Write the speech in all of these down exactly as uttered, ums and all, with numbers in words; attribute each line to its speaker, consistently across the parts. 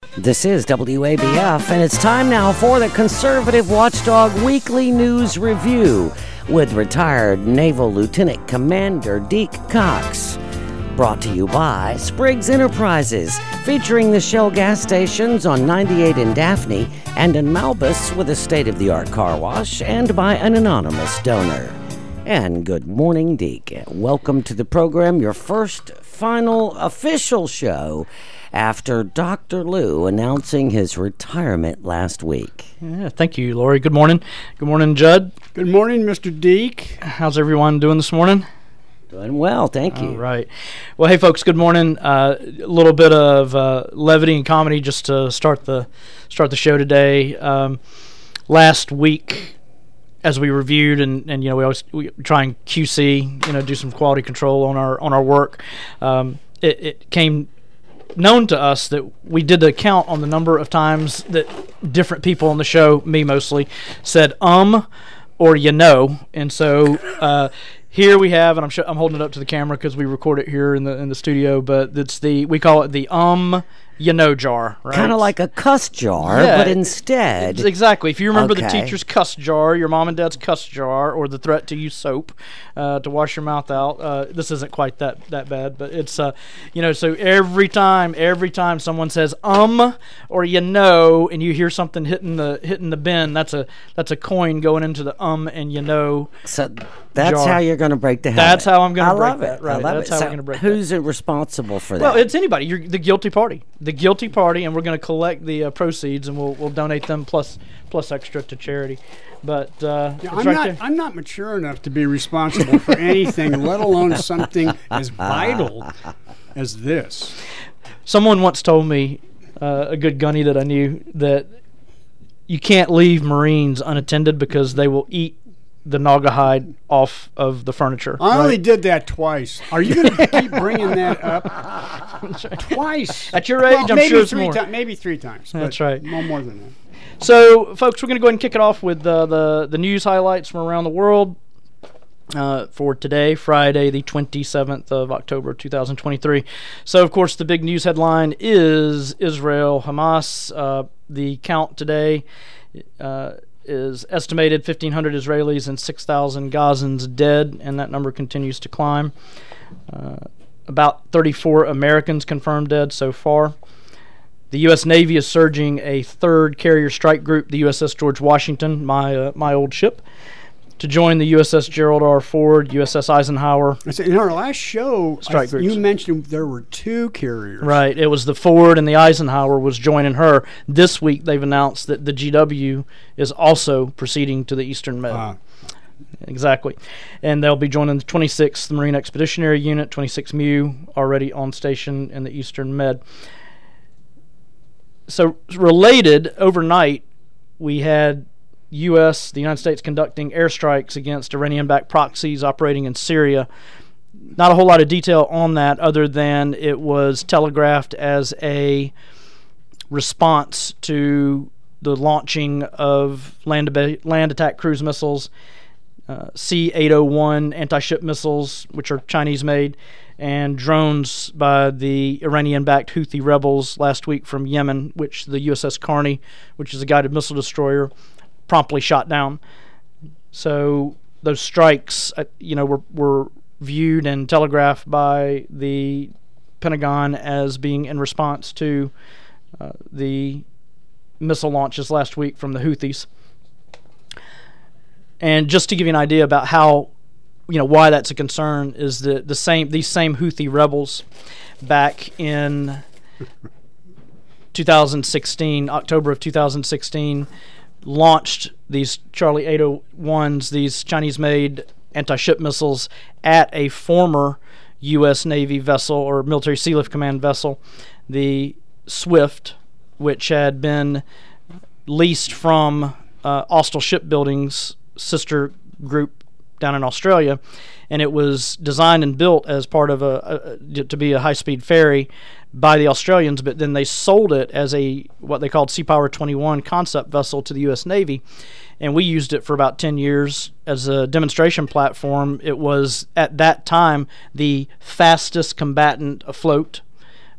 Speaker 1: This is W A B F, and it's time now for the Conservative Watchdog Weekly News Review with retired Naval Lieutenant Commander Deke Cox. Brought to you by Spriggs Enterprises, featuring the Shell gas stations on ninety-eight in Daphne and in Malbus with a state-of-the-art car wash, and by an anonymous donor. And good morning, Deke. Welcome to the program, your first, final, official show after Doctor Lou announcing his retirement last week.
Speaker 2: Yeah, thank you, Lori. Good morning. Good morning, Judd.
Speaker 3: Good morning, Mister Deke.
Speaker 2: How's everyone doing this morning?
Speaker 1: Doing well, thank you.
Speaker 2: All right. Well, hey, folks, good morning. Uh, a little bit of uh, levity and comedy just to start the start the show today. Um, last week, as we reviewed, and, and you know, we always we try and Q C, you know, do some quality control on our on our work. Um, it, it came known to us that we did a count on the number of times that different people on the show, me mostly, said um or you know, and so uh, here we have, and I'm sh- I'm holding it up to the camera because we record it here in the in the studio, but it's the we call it the um you know jar, right?
Speaker 1: Kind of like a cuss jar,
Speaker 2: Yeah,
Speaker 1: but instead...
Speaker 2: Exactly. If you remember
Speaker 1: Okay.
Speaker 2: the teacher's cuss jar, your mom and dad's cuss jar, or the threat to use soap uh, to wash your mouth out, uh, this isn't quite that, that bad, but it's, uh, you know, so every time, every time someone says um or you know, and you hear something hitting the hitting the bin, that's a that's a coin going into the um and you know.
Speaker 1: So that's
Speaker 2: jar.
Speaker 1: how you're going to break the habit.
Speaker 2: That's how I'm going
Speaker 1: I
Speaker 2: to break
Speaker 1: love
Speaker 2: that.
Speaker 1: it.
Speaker 2: Right.
Speaker 1: I love
Speaker 2: That's
Speaker 1: it.
Speaker 2: how
Speaker 1: So
Speaker 2: we're going to break
Speaker 1: who's
Speaker 2: that.
Speaker 1: responsible for
Speaker 2: Well,
Speaker 1: that?
Speaker 2: it's anybody. You're the guilty party. The guilty party, and we're going to collect the uh, proceeds, and we'll we'll donate them plus plus extra to charity. But uh,
Speaker 3: Yeah,
Speaker 2: it's
Speaker 3: I'm
Speaker 2: right
Speaker 3: not.
Speaker 2: there.
Speaker 3: I'm not mature enough to be responsible for anything, let alone something as vital as this.
Speaker 2: Someone once told me, uh, a good gunny that I knew, that you can't leave Marines unattended because they will eat the Naugahyde off of the furniture.
Speaker 3: I only
Speaker 2: right?
Speaker 3: did that twice. Are you going to keep bringing that up? Twice.
Speaker 2: At your age,
Speaker 3: Well,
Speaker 2: I'm
Speaker 3: maybe
Speaker 2: sure it's
Speaker 3: three
Speaker 2: more.
Speaker 3: ti- maybe three times.
Speaker 2: That's
Speaker 3: but
Speaker 2: right.
Speaker 3: No more than that.
Speaker 2: So, folks, we're going to go ahead and kick it off with uh, the the news highlights from around the world uh, for today, Friday, the twenty-seventh of October, two thousand twenty-three. So, of course, the big news headline is Israel Hamas. Uh, the count today uh, is estimated fifteen hundred Israelis and six thousand Gazans dead, and that number continues to climb. Uh, about thirty-four Americans confirmed dead so far. The U S Navy is surging a third carrier strike group, the U S S George Washington, my uh, my old ship, to join the U S S Gerald R. Ford, U S S Eisenhower.
Speaker 3: I said, in our last show, I
Speaker 2: Strike
Speaker 3: th-
Speaker 2: groups.
Speaker 3: you mentioned there were two carriers.
Speaker 2: Right, it was the Ford and the Eisenhower was joining her. This week they've announced that the G W is also proceeding to the Eastern Med.
Speaker 3: Ah.
Speaker 2: Exactly. And they'll be joining the twenty-sixth Marine Expeditionary Unit, twenty-six M U, already on station in the Eastern Med. So, related, overnight, we had U S, the United States, conducting airstrikes against Iranian-backed proxies operating in Syria. Not a whole lot of detail on that other than it was telegraphed as a response to the launching of land, land attack cruise missiles, uh, C eight oh one anti-ship missiles, which are Chinese-made, and drones by the Iranian-backed Houthi rebels last week from Yemen, which the U S S Carney, which is a guided missile destroyer, promptly shot down. So those strikes, uh, you know, were, were viewed and telegraphed by the Pentagon as being in response to uh, the missile launches last week from the Houthis. And just to give you an idea about how, you know, why that's a concern is that the same these same Houthi rebels back in two thousand sixteen, October of two thousand sixteen, launched these Charlie eight oh ones, these Chinese-made anti-ship missiles at a former U S Navy vessel or Military Sealift Command vessel, the Swift, which had been leased from uh, Austal Shipbuilding's sister group down in Australia, and it was designed and built as part of a, a to be a high-speed ferry by the Australians, but then they sold it as a what they called Sea Power twenty-one concept vessel to the U S Navy, and we used it for about ten years as a demonstration platform. It was at that time the fastest combatant afloat,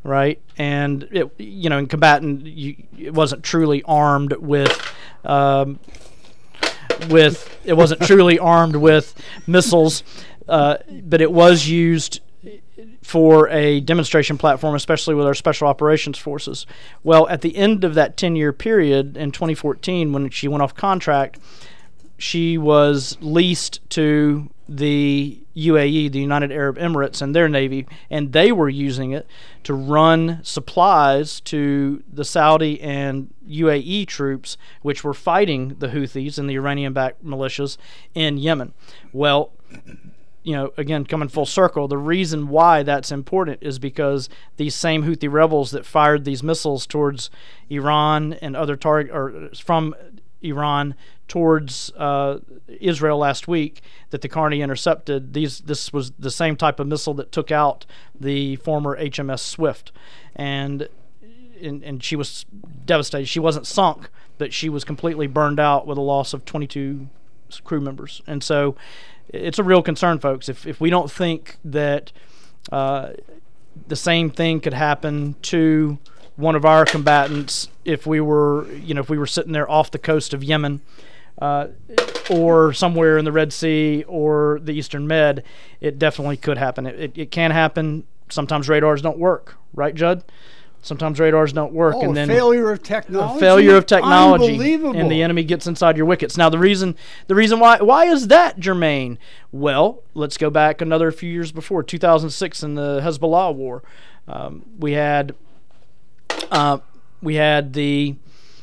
Speaker 2: right? And it, you know, in combatant, you, it wasn't truly armed with, um, with it wasn't truly armed with missiles, uh, but it was used for a demonstration platform, especially with our special operations forces. Well, at the end of that ten-year period in twenty fourteen, when she went off contract, she was leased to the U A E, the United Arab Emirates, and their Navy, and they were using it to run supplies to the Saudi and U A E troops, which were fighting the Houthis and the Iranian-backed militias in Yemen. Well, you know, again, coming full circle, the reason why that's important is because these same Houthi rebels that fired these missiles towards Iran and other target, or from Iran towards uh, Israel last week, that the Carney intercepted. These this was the same type of missile that took out the former H M S Swift, and and, and she was devastated. She wasn't sunk, but she was completely burned out with a loss of twenty-two crew members. And so it's a real concern, folks. If if we don't think that uh, the same thing could happen to one of our combatants, if we were, you know, if we were sitting there off the coast of Yemen, uh, or somewhere in the Red Sea or the Eastern Med, it definitely could happen. It, it, it can happen. Sometimes radars don't work, right, Judd? Sometimes radars don't work,
Speaker 3: oh,
Speaker 2: and then
Speaker 3: failure of technology.
Speaker 2: A failure of technology,
Speaker 3: Unbelievable.
Speaker 2: And the enemy gets inside your wickets. Now, the reason, the reason why, why is that, Jermaine? Well, let's go back another few years before, two thousand six, in the Hezbollah war. Um, we had, uh, we had the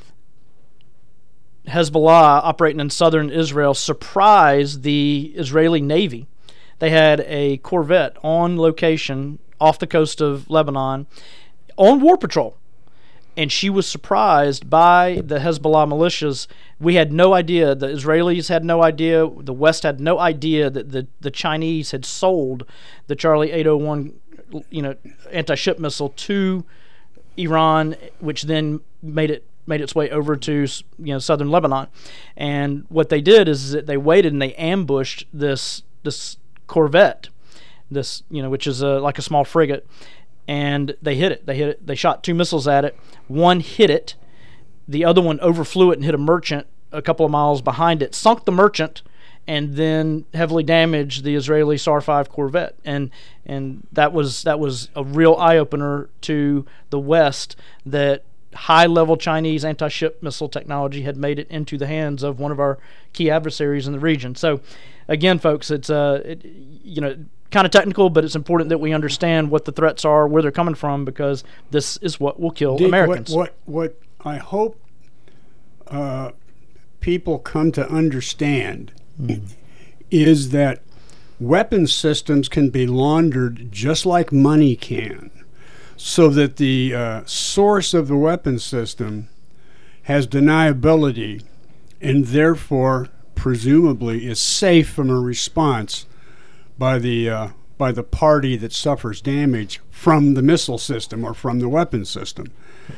Speaker 2: Hezbollah operating in southern Israel surprise the Israeli Navy. They had a corvette on location off the coast of Lebanon, on war patrol, and she was surprised by the Hezbollah militias. We had no idea, the Israelis had no idea, the West had no idea that the, the Chinese had sold the Charlie eight oh one, you know, anti-ship missile to Iran, which then made it made its way over to, you know, southern Lebanon. And what they did is that they waited and they ambushed this this corvette, this, you know, which is a, like a small frigate. And they hit it. They hit it. They shot two missiles at it. One hit it. The other one overflew it and hit a merchant a couple of miles behind it, sunk the merchant, and then heavily damaged the Israeli S A R five corvette. And and that was that was a real eye opener to the West, that high-level Chinese anti-ship missile technology had made it into the hands of one of our key adversaries in the region. So, again, folks, it's uh, it, you know. kind of technical, but it's important that we understand what the threats are, where they're coming from, because this is what will kill
Speaker 3: Dick,
Speaker 2: Americans.
Speaker 3: What, what, what I hope uh, people come to understand mm. is that weapon systems can be laundered just like money can, so that the uh, source of the weapon system has deniability and therefore presumably is safe from a response by the uh, by the party that suffers damage from the missile system or from the weapon system.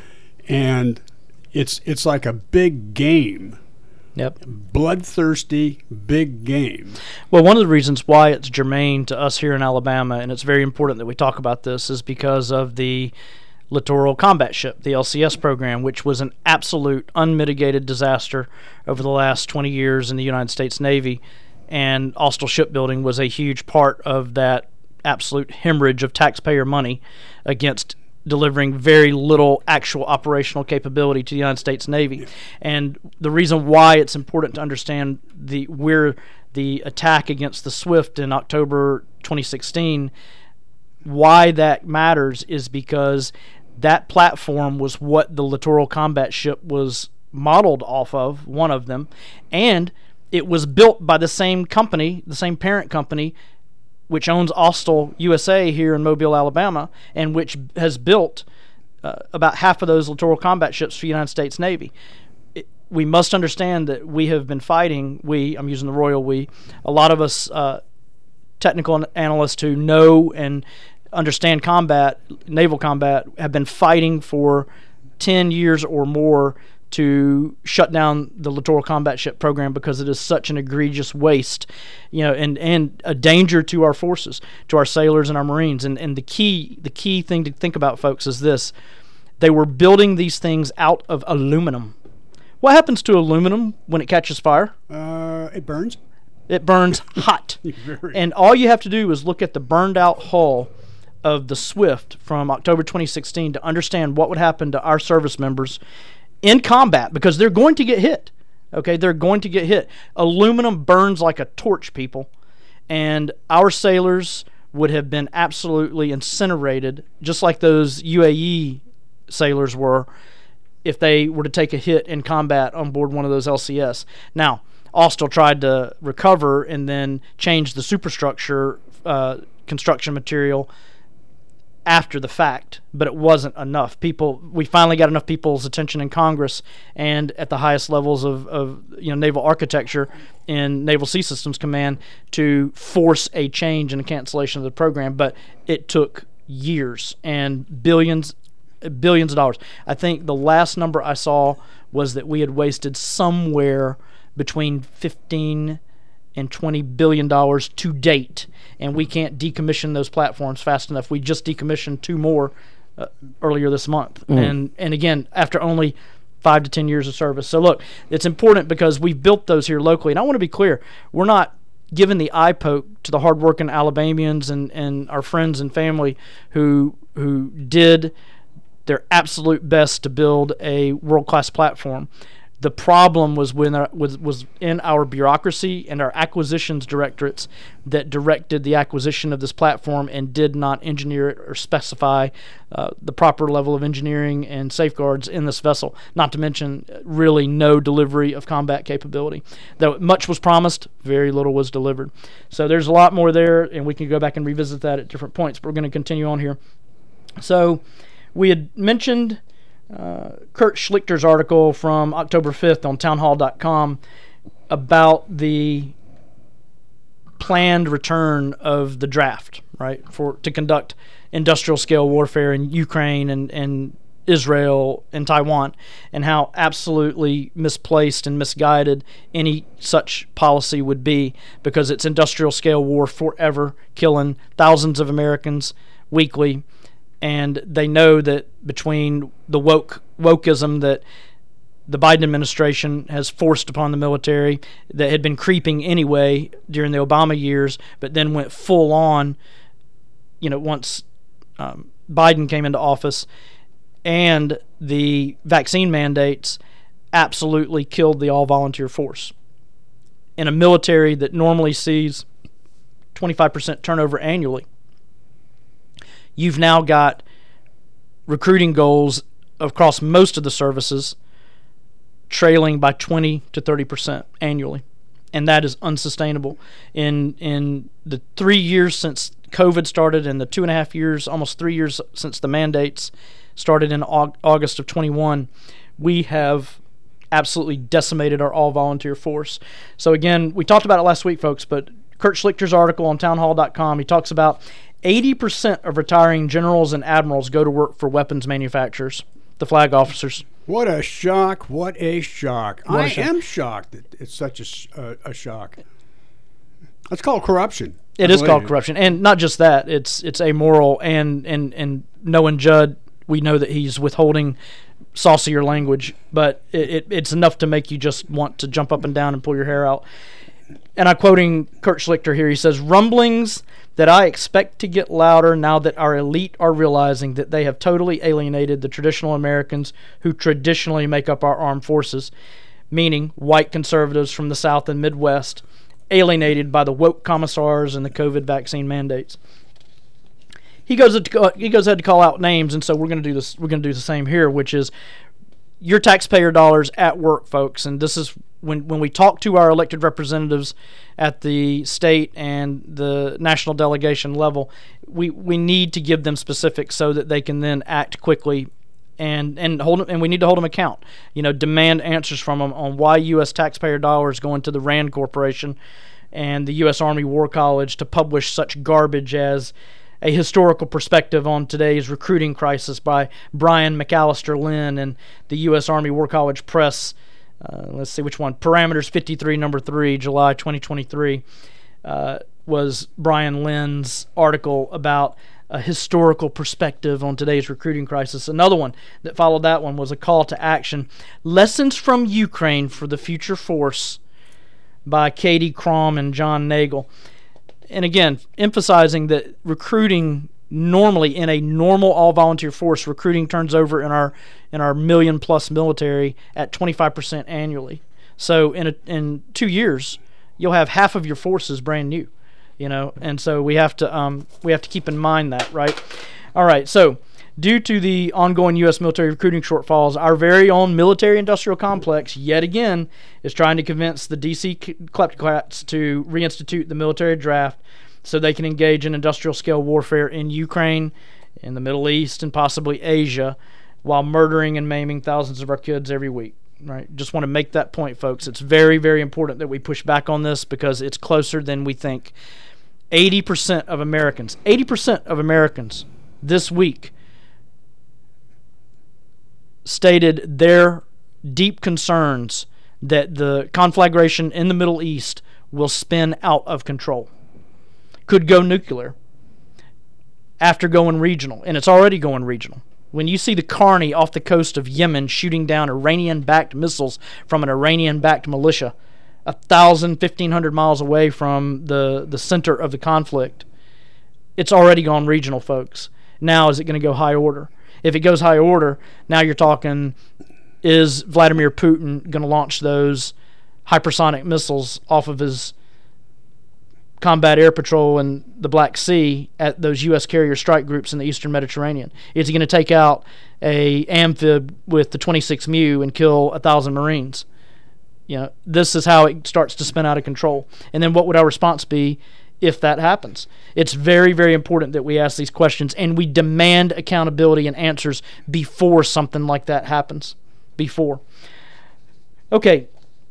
Speaker 3: And it's it's like a big game.
Speaker 2: Yep.
Speaker 3: Bloodthirsty big game.
Speaker 2: Well, one of the reasons why it's germane to us here in Alabama, and it's very important that we talk about this, is because of the Littoral Combat Ship, the L C S program, which was an absolute unmitigated disaster over the last twenty years in the United States Navy. And Austal Shipbuilding was a huge part of that absolute hemorrhage of taxpayer money against delivering very little actual operational capability to the United States Navy. Yeah. And the reason why it's important to understand the where the attack against the Swift in October twenty sixteen, why that matters is because that platform was what the Littoral Combat Ship was modeled off of, one of them, and it was built by the same company, the same parent company, which owns Austal U S A here in Mobile, Alabama, and which has built uh, about half of those littoral combat ships for the United States Navy. It, we must understand that we have been fighting, we, I'm using the royal we, a lot of us uh, technical analysts who know and understand combat, naval combat, have been fighting for ten years or more to shut down the Littoral Combat Ship program because it is such an egregious waste, you know, and, and a danger to our forces, to our sailors and our Marines. And and the key the key thing to think about, folks, is this: they were building these things out of aluminum. What happens to aluminum when it catches fire?
Speaker 3: Uh, it burns.
Speaker 2: It burns hot.
Speaker 3: Very.
Speaker 2: And all you have to do is look at the burned out hull of the Swift from October twenty sixteen to understand what would happen to our service members in combat, because they're going to get hit. Okay, they're going to get hit. Aluminum burns like a torch, people. And our sailors would have been absolutely incinerated, just like those U A E sailors were, if they were to take a hit in combat on board one of those L C S. Now, Austal tried to recover and then change the superstructure uh, construction material after the fact, but it wasn't enough. People, we finally got enough people's attention in Congress and at the highest levels of, of you know naval architecture in Naval Sea Systems Command to force a change and a cancellation of the program. But it took years and billions, billions of dollars. I think the last number I saw was that we had wasted somewhere between fifteen and twenty billion dollars to date, and we can't decommission those platforms fast enough. We just decommissioned two more uh, earlier this month, mm. and and again after only five to ten years of service. So look, it's important because we've built those here locally, and I want to be clear: we're not giving the eye poke to the hardworking Alabamians and and our friends and family who who did their absolute best to build a world-class platform. The problem was when our, was was in our bureaucracy and our acquisitions directorates that directed the acquisition of this platform and did not engineer it or specify uh, the proper level of engineering and safeguards in this vessel. Not to mention, really no delivery of combat capability. Though much was promised, very little was delivered. So there's a lot more there, and we can go back and revisit that at different points. But we're going to continue on here. So we had mentioned Uh, Kurt Schlichter's article from October fifth on townhall dot com about the planned return of the draft, right, for to conduct industrial scale warfare in Ukraine and, and Israel and Taiwan, and how absolutely misplaced and misguided any such policy would be, because it's industrial scale war forever, killing thousands of Americans weekly. And they know that between the woke wokeism that the Biden administration has forced upon the military, that had been creeping anyway during the Obama years, but then went full on, you know, once um, Biden came into office, and the vaccine mandates absolutely killed the all-volunteer force. In a military that normally sees twenty-five percent turnover annually, you've now got recruiting goals across most of the services trailing by twenty to thirty percent annually. And that is unsustainable. In in the three years since COVID started and the two and a half years, almost three years since the mandates started in August of twenty-one, we have absolutely decimated our all-volunteer force. So again, we talked about it last week, folks, but Kurt Schlichter's article on townhall dot com, he talks about eighty percent of retiring generals and admirals go to work for weapons manufacturers, the flag officers.
Speaker 3: What a shock, what a shock.
Speaker 2: What a
Speaker 3: I
Speaker 2: shock.
Speaker 3: am shocked that it's such a, sh- uh, a shock. That's called corruption.
Speaker 2: It
Speaker 3: I
Speaker 2: is called
Speaker 3: believe.
Speaker 2: corruption. And not just that, it's it's amoral, and, and, and knowing Judd, we know that he's withholding saucier language, but it, it it's enough to make you just want to jump up and down and pull your hair out. And I'm quoting Kurt Schlichter here. He says, "Rumblings that I expect to get louder now that our elite are realizing that they have totally alienated the traditional Americans who traditionally make up our armed forces," meaning white conservatives from the South and Midwest, alienated by the woke commissars and the COVID vaccine mandates. He goes to, he goes ahead to call out names, and so we're going to do this. We're going to do the same here, which is your taxpayer dollars at work, folks. And this is when when we talk to our elected representatives at the state and the national delegation level, we we need to give them specifics so that they can then act quickly, and and hold and we need to hold them account. You know, demand answers from them on why U S taxpayer dollars go into the Rand Corporation and the U S Army War College to publish such garbage as a historical perspective on today's recruiting crisis by Brian McAllister Lynn and the U S Army War College Press. Uh, let's see which one. Parameters fifty-three, number three, July twenty twenty-three, uh, was Brian Lynn's article about a historical perspective on today's recruiting crisis. Another one that followed that one was a call to action. Lessons from Ukraine for the Future Force by Katie Crom and John Nagel. And again, emphasizing that recruiting normally in a normal all-volunteer force, recruiting turns over in our in our million-plus military at twenty-five percent annually. So in a, in two years, you'll have half of your forces brand new, you know. And so we have to um, we have to keep in mind that, right? All right. So due to the ongoing U S military recruiting shortfalls, our very own military-industrial complex yet again is trying to convince the D C kleptocrats to reinstitute the military draft so they can engage in industrial-scale warfare in Ukraine, in the Middle East, and possibly Asia, while murdering and maiming thousands of our kids every week. Right? Just want to make that point, folks. It's very, very important that we push back on this because it's closer than we think. eighty percent of Americans, eighty percent of Americans this week stated their deep concerns that the conflagration in the Middle East will spin out of control. Could go nuclear after going regional, and it's already going regional. When you see the Carney off the coast of Yemen shooting down Iranian-backed missiles from an Iranian-backed militia a thousand, fifteen hundred miles away from the, the center of the conflict, it's already gone regional, folks. Now is it going to go high order? If it goes high order, now you're talking, is Vladimir Putin going to launch those hypersonic missiles off of his combat air patrol in the Black Sea at those U S carrier strike groups in the Eastern Mediterranean? Is he going to take out a amphib with the twenty-six M U and kill a thousand Marines? You know, this is how it starts to spin out of control. And then what would our response be if that happens? It's very, very important that we ask these questions and we demand accountability and answers before something like that happens. Before. Okay.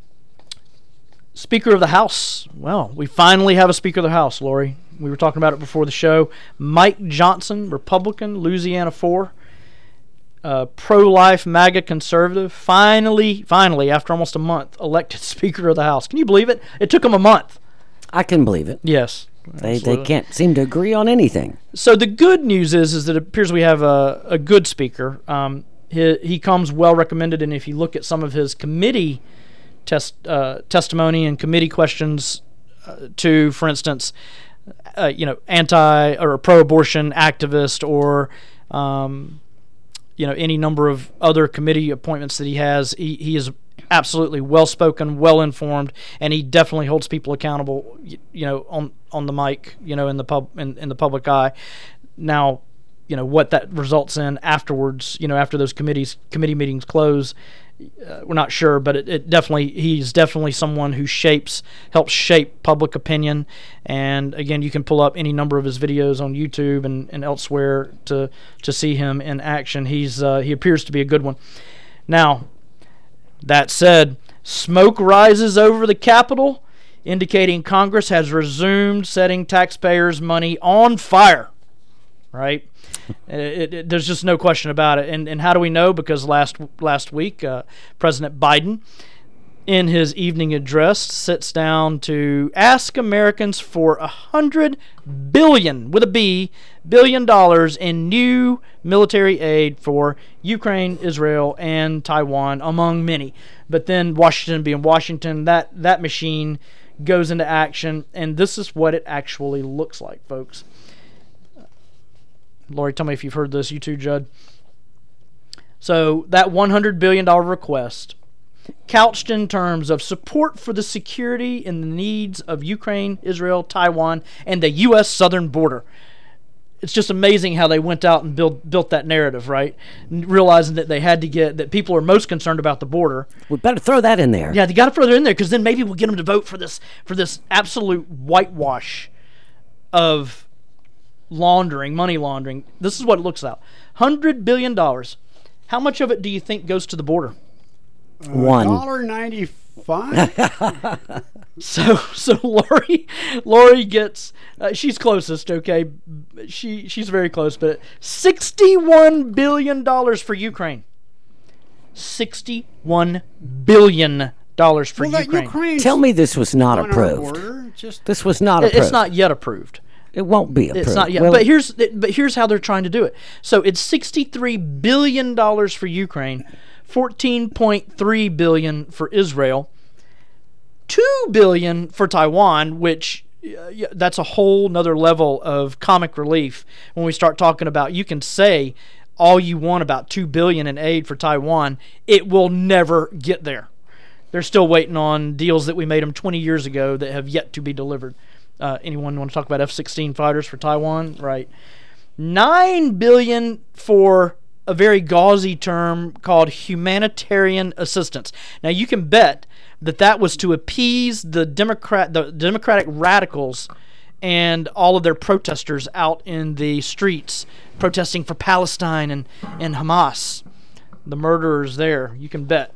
Speaker 2: Speaker of the House. Well, we finally have a Speaker of the House, Lori. We were talking about it before the show. Mike Johnson, Republican, Louisiana four, uh, pro-life MAGA conservative, finally, finally, after almost a month, elected Speaker of the House. Can you believe it? It took him a month.
Speaker 1: I can believe it.
Speaker 2: Yes.
Speaker 1: They they can't seem to agree on anything.
Speaker 2: So the good news is is that it appears we have a, a good speaker. Um, he, he comes well recommended, and if you look at some of his committee test uh, testimony and committee questions uh, to, for instance, uh, you know, anti or pro-abortion activist or um, you know, any number of other committee appointments that he has, he, he is absolutely well-spoken, well-informed, and he definitely holds people accountable, you, you know, on on the mic, you know, in the pub in, in the public eye. Now, you know, what that results in afterwards, you know, after those committees committee meetings close, uh, we're not sure, but it, it definitely he's definitely someone who shapes helps shape public opinion. And again, you can pull up any number of his videos on YouTube and, and elsewhere to to see him in action. He's uh, he appears to be a good one. Now, that said, smoke rises over the Capitol, indicating Congress has resumed setting taxpayers' money on fire. Right? it, it, there's just no question about it. And and how do we know? Because last last week, uh, President Biden, in his evening address, sits down to ask Americans for a hundred billion with a B billion dollars in new military aid for Ukraine, Israel, and Taiwan, among many. But then Washington being Washington, that that machine goes into action, and this is what it actually looks like, folks. Lori, tell me if you've heard this. You too, Judd. So that one hundred billion dollars request, couched in terms of support for the security and the needs of Ukraine, Israel, Taiwan, and the U S southern border. It's just amazing how they went out and build, built that narrative, right? Realizing that they had to get, that people are most concerned about the border.
Speaker 1: We better throw that in there.
Speaker 2: Yeah, they got to throw that in there because then maybe we'll get them to vote for this for this absolute whitewash of laundering, money laundering. This is what it looks like. one hundred billion dollars. How much of it do you think goes to the border?
Speaker 3: Uh,
Speaker 1: One.
Speaker 3: one dollar ninety-four Fine.
Speaker 2: So, so Lori, Lori gets, uh, she's closest, okay? She She's very close, but sixty-one billion dollars for Ukraine. sixty-one billion dollars for
Speaker 3: well, that
Speaker 2: Ukraine.
Speaker 3: Ukraine's
Speaker 1: Tell me this was not
Speaker 3: on our
Speaker 1: approved.
Speaker 3: border, just
Speaker 1: This was not
Speaker 2: It-
Speaker 1: approved.
Speaker 2: It's not yet approved.
Speaker 1: It won't be approved.
Speaker 2: It's not yet.
Speaker 1: Well,
Speaker 2: but here's but here's how they're trying to do it. So it's sixty-three billion dollars for Ukraine, fourteen point three billion dollars for Israel, two billion dollars for Taiwan, which uh, yeah, that's a whole nother level of comic relief when we start talking about, you can say all you want about two billion dollars in aid for Taiwan, it will never get there. They're still waiting on deals that we made them twenty years ago that have yet to be delivered. Uh, anyone want to talk about F sixteen fighters for Taiwan? Right. nine billion dollars for a very gauzy term called humanitarian assistance. Now, you can bet that that was to appease the Democrat, the Democratic radicals and all of their protesters out in the streets protesting for Palestine and, and Hamas, the murderers there. You can bet.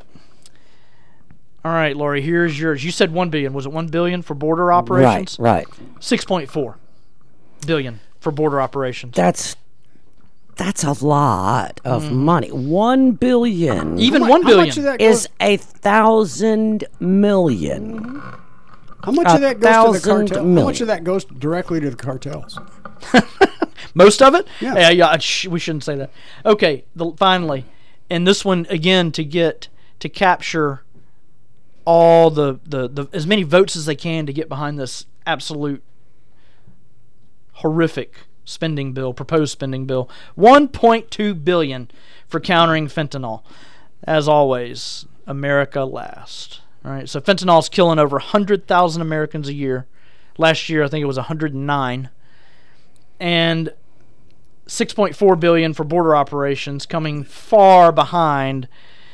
Speaker 2: All right, Lori, here's yours. You said one billion dollars. Was it one billion dollars for border operations?
Speaker 1: Right, right.
Speaker 2: six point four billion dollars for border operations.
Speaker 1: That's that's a lot of money. One billion
Speaker 2: Even
Speaker 3: How mu-
Speaker 2: one
Speaker 3: how
Speaker 2: billion
Speaker 3: much of that
Speaker 1: is
Speaker 3: goes,
Speaker 1: a thousand million.
Speaker 3: how much
Speaker 1: a
Speaker 3: of that goes to the
Speaker 1: thousand
Speaker 3: cartel? How
Speaker 1: million.
Speaker 3: much of that goes directly to the cartels?
Speaker 2: Most of it?
Speaker 3: Yeah.
Speaker 2: Yeah, yeah sh- we shouldn't say that. Okay, the, finally, and this one again to get to capture all the, the, the as many votes as they can to get behind this absolute horrific spending bill, proposed spending bill. one point two billion dollars for countering fentanyl. As always, America last. All right, so fentanyl's killing over one hundred thousand Americans a year. Last year, I think it was one hundred nine. And six point four billion dollars for border operations, coming far behind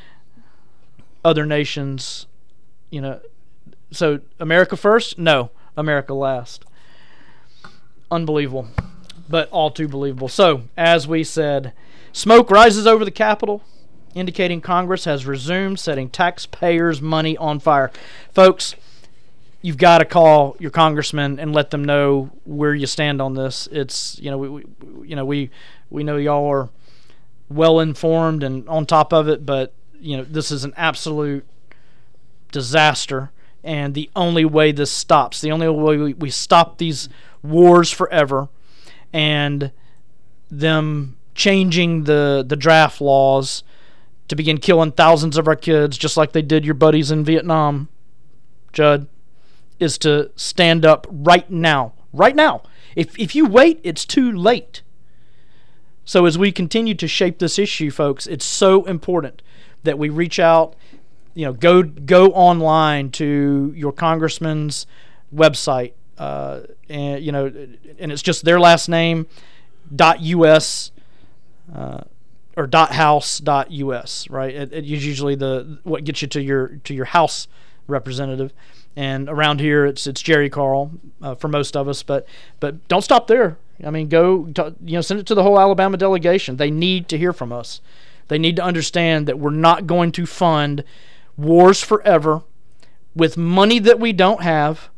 Speaker 2: other nations. You know, so America first? No, America last. Unbelievable, but all too believable. So, as we said, smoke rises over the Capitol, indicating Congress has resumed setting taxpayers' money on fire. Folks, you've got to call your congressman and let them know where you stand on this. It's, you know, we, we you know, we we know y'all are well informed and on top of it, but you know, this is an absolute disaster, and the only way this stops, the only way we, we stop these wars forever and them changing the the draft laws to begin killing thousands of our kids just like they did your buddies in Vietnam, Judd, is to stand up right now. Right now. If if you wait, it's too late. So as we continue to shape this issue, folks, it's so important that we reach out. You know, go go online to your congressman's website, uh, and you know, and it's just their last name dot us uh, or dot house dot us, right? It, it is usually the what gets you to your to your House representative, and around here it's it's Jerry Carl uh, for most of us, but but don't stop there. I mean, go to, you know, send it to the whole Alabama delegation. They need to hear from us. They need to understand that we're not going to fund wars forever with money that we don't have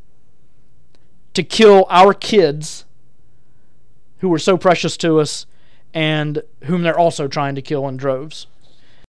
Speaker 2: to kill our kids who are so precious to us and whom they're also trying to kill in droves.